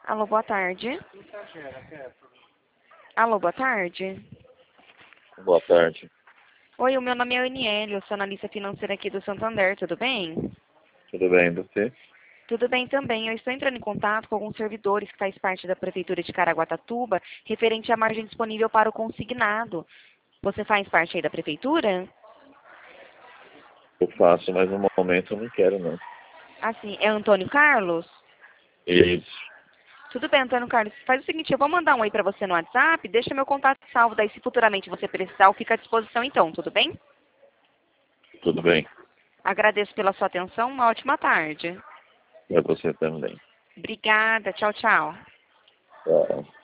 Alô, boa tarde. Alô, boa tarde. Boa tarde. Oi, o meu nome é Aniele, eu sou analista financeira aqui do Santander, tudo bem? Tudo bem, você? Tudo bem também. Eu estou entrando em contato com alguns servidores que faz parte da Prefeitura de Caraguatatuba, referente à margem disponível para o consignado. Você faz parte aí da Prefeitura? Eu faço, mas no momento eu não quero, não. Assim, é Antônio Carlos? Isso. Tudo bem, Antônio Carlos. Faz o seguinte, eu vou mandar um oi para você no WhatsApp, deixa meu contato salvo, daí se futuramente você precisar, eu fico à disposição então, tudo bem? Tudo bem. Agradeço pela sua atenção, uma ótima tarde. Para você também. Obrigada, tchau, tchau. Tchau.